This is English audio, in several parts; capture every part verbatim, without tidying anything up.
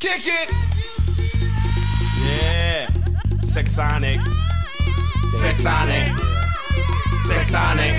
Kick it. Yeah. Sexonic. Sexonic. Sexonic.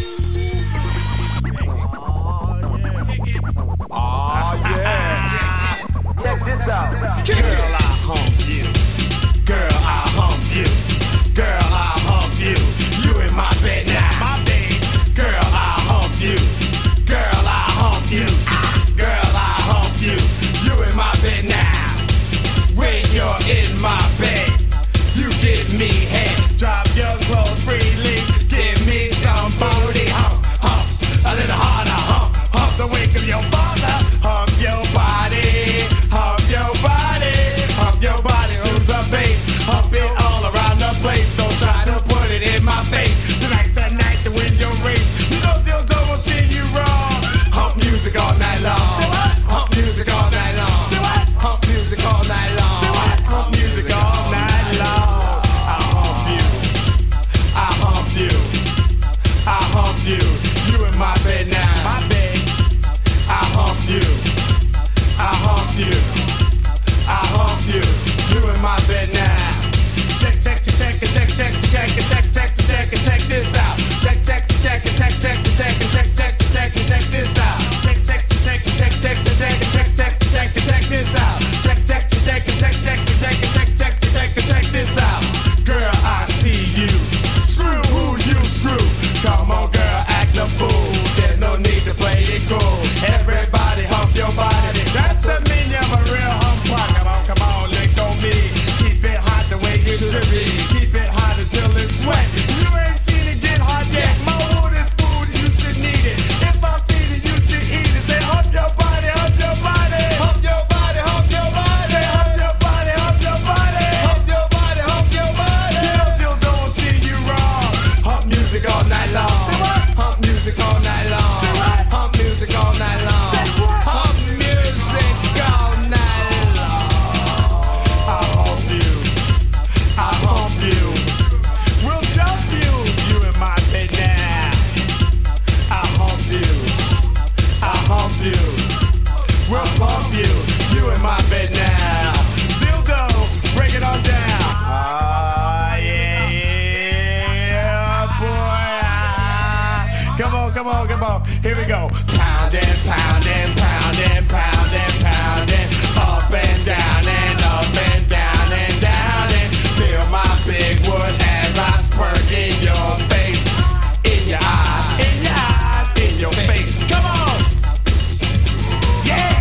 Oh yeah. Check this out. Kick Girl, it. I hump you. Girl, I hump you. Girl, I hump you. You in my bed now. My bed. Girl, I hump you. Girl, I hump you. Girl, I hump you. You in my bed now. When you're in my bed, you give me head. Drop your clothes freely. Give me some booty. Hump, hump. A little harder. Hump, hump the wake of your father. Hump your body. Hump your body. Hump your body to the base. Hump it all around the place. Don't try to put it in my face. Tonight's the night to win your race. You know still don't see you wrong. Hump music all night long. Say what? Hump music all night long. Say what? Hump music all night long. Say what? Hump music all night long. I hump you. I hump you. I hump you. You in my bed now. My bed. I hump you. I hump you. I hump you. You in my bed now. Check, check, check, check, check, check, check, check, check, check, check this out. Check, check, check, check, check, check, check, check, check, check this out. Check, check, check, check, check, check, check, check, check, check this out. Check, check, check, check, check, check, check, check, check, check this out. Girl, I see you. Screw who you screw. Come on, girl, act the fool. There's no need to play it cool. Everybody hump your body. That's the meaning of a real hump. Come on, come on, lick on me. Keep it hot the way it should be. Keep it hot until it's sweat. You ain't seen it get hot yet. My wood is food, you should need it. If I feed it, you should eat it. Say hump your body, hump your body. Hump your body, hump your body. Say hump your body, hump your body. Hump your body, hump your body. You know, still don't see you wrong. Hump music all night long. Say what? Hump music all night long. Say what? Hump music all night long. Say what? Hump music all night long. I hump you. I hump you. We'll jump you. You in my bed now. I hump you. I hump you. We'll bump you. You in my bed now. Dildo, break it on down. Ah, yeah, yeah, boy. Ah. Come on, come on, come on. Here we go. Pounding, pounding, pounding, pounding, pounding. Up and down and up and down and down and feel my big wood as I squirt in your face, in your eyes, in your eyes, in your face. Come on, yeah.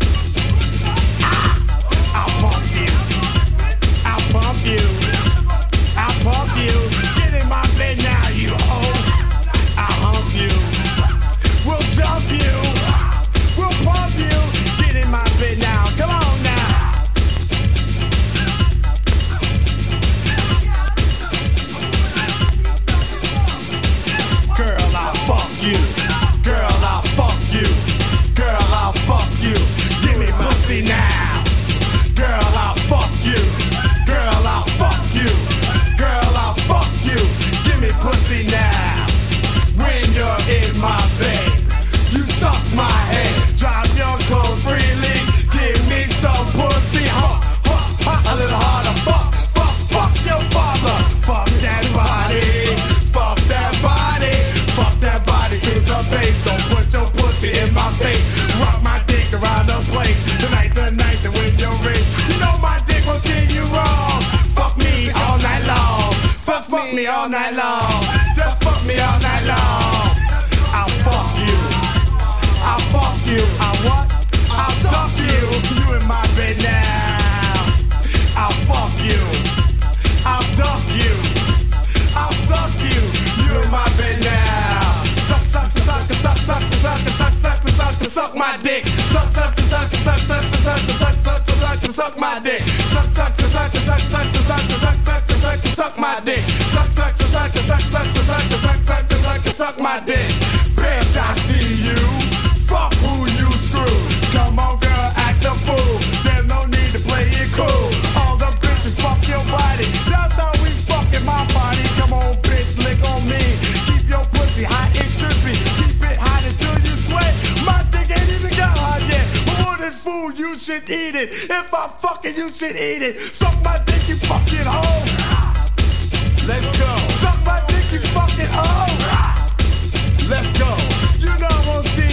Ah, I'll pump you, I'll pump you, I'll pump you. Get in my bed now, you hoe. I'll hump you. We'll jump you. We'll pump you. Get in my bed now. Come on now. Girl, I'll fuck you. Girl, I'll fuck you. Girl, I'll fuck you. Give me pussy now. Girl, I'll fuck you. Girl, I'll fuck you. Girl, I'll fuck you. Give me pussy now. When you're in my bed, you suck my head. Drop your clothes freely. Give me some pussy. Huh, huh, huh. A little harder. Fuck, fuck, fuck your father. Fuck that body. Fuck that body. Fuck that body to the base. Don't put your pussy in my face. Rock my dick around the place. Tonight, the night to win your race. You know my dick will steer you wrong. Fuck me all night long. Fuck, fuck me all night long. Just fuck me all night long. I'll fuck you. I'll fuck you. I what? I'll suck you. You in my bed now. I'll fuck you. I'll duck you. I'll suck you. You in my bed now. Suck, suck, suck, suck, suck, suck, suck, suck, suck, suck, suck my dick. Suck, suck, suck, suck, suck, suck, suck, suck, suck, suck my dick. Suck, suck, suck, suck, suck, suck, suck, suck, suck, suck my dick. Suck, suck, suck, suck, suck, suck, suck, suck, suck, suck my dick. Bitch, I see you. Fuck who you screw. Come on, girl, act a fool. There's no need to play it cool. All the bitches fuck your body. That's how we fucking my body. Come on, bitch, lick on me. Keep your pussy hot, it should be. Keep it hot until you sweat. My dick ain't even got hot yet. But what is food you should should eat it. If I'm fucking, you should eat it. Suck my dick, you fucking hoe. Let's go. Suck my dick, you fucking hoe. Let's go. You know I'm on